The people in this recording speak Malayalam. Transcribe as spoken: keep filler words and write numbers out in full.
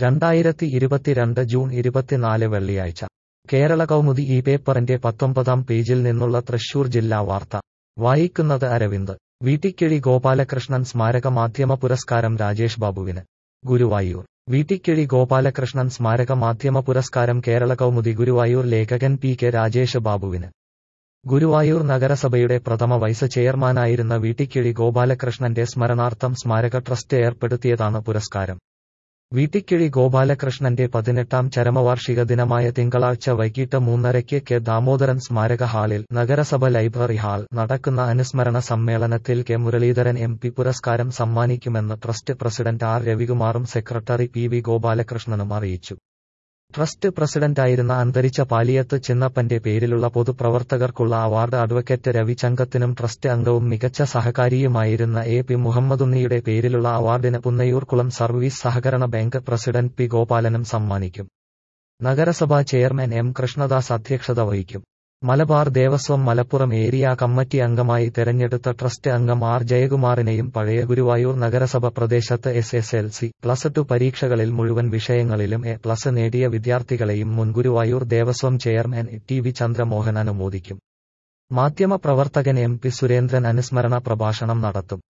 രണ്ടായിരത്തി ഇരുപത്തിരണ്ട് ജൂൺ ഇരുപത്തിനാല് വെള്ളിയാഴ്ച കേരള കൗമുദി ഈ പേപ്പറിന്റെ പത്തൊമ്പതാം പേജിൽ നിന്നുള്ള തൃശൂർ ജില്ലാ വാർത്ത വായിക്കുന്നത് അരവിന്ദ്. വീട്ടിക്കിഴി ഗോപാലകൃഷ്ണൻ സ്മാരക മാധ്യമ പുരസ്കാരം രാജേഷ് ബാബുവിന്. ഗുരുവായൂർ. വീട്ടിക്കിഴി ഗോപാലകൃഷ്ണൻ സ്മാരക മാധ്യമ പുരസ്കാരം കേരള കൗമുദി ഗുരുവായൂർ ലേഖകൻ പി കെ രാജേഷ് ബാബുവിന്. ഗുരുവായൂർ നഗരസഭയുടെ പ്രഥമ വൈസ് ചെയർമാനായിരുന്ന വീട്ടിക്കിഴി ഗോപാലകൃഷ്ണന്റെ സ്മരണാർത്ഥം സ്മാരക ട്രസ്റ്റ് ഏർപ്പെടുത്തിയതാണ് പുരസ്കാരം. വീട്ടിക്കിഴി ഗോപാലകൃഷ്ണന്റെ പതിനെട്ടാം ചരമവാർഷിക ദിനമായ തിങ്കളാഴ്ച വൈകിട്ട് മൂന്നരയ്ക്ക് കെ ദാമോദരൻ സ്മാരക ഹാളിൽ നഗരസഭ ലൈബ്രറി ഹാൾ നടക്കുന്ന അനുസ്മരണ സമ്മേളനത്തിൽ കെ മുരളീധരൻ എം പി പുരസ്കാരം സമ്മാനിക്കുമെന്ന് ട്രസ്റ്റ് പ്രസിഡന്റ് ആർ രവികുമാറും സെക്രട്ടറി പി വി ഗോപാലകൃഷ്ണനും അറിയിച്ചു. ട്രസ്റ്റ് പ്രസിഡന്റായിരുന്ന അന്തരിച്ച പാലിയത്ത് ചിന്നപ്പന്റെ പേരിലുള്ള പൊതുപ്രവർത്തകർക്കുള്ള അവാർഡ് അഡ്വക്കേറ്റ് രവി ചങ്കത്തിനും ട്രസ്റ്റ് അംഗവും മികച്ച സഹകാരിയുമായിരുന്ന എ പി മുഹമ്മദുണ്ണിയുടെ പേരിലുള്ള അവാർഡിന് പുന്നയൂർകുളം സർവീസ് സഹകരണ ബാങ്ക് പ്രസിഡന്റ് പി ഗോപാലനും സമ്മാനിക്കും. നഗരസഭാ ചെയർമാൻ എം കൃഷ്ണദാസ് അധ്യക്ഷത വഹിക്കും. മലബാർ ദേവസ്വം മലപ്പുറം ഏരിയ കമ്മിറ്റി അംഗമായി തെരഞ്ഞെടുത്ത ട്രസ്റ്റ് അംഗം ആർ ജയകുമാറിനെയും പഴയ ഗുരുവായൂർ നഗരസഭ പ്രദേശത്ത് S S L C plus two പരീക്ഷകളിൽ മുഴുവൻ വിഷയങ്ങളിലും എ പ്ലസ് നേടിയ വിദ്യാർത്ഥികളെയും മുൻ Guruvayur Devaswom chairman T V Chandramohan അനുമോദിക്കും. മാധ്യമ പ്രവർത്തകൻ എം പി സുരേന്ദ്രൻ അനുസ്മരണ പ്രഭാഷണം നടത്തും.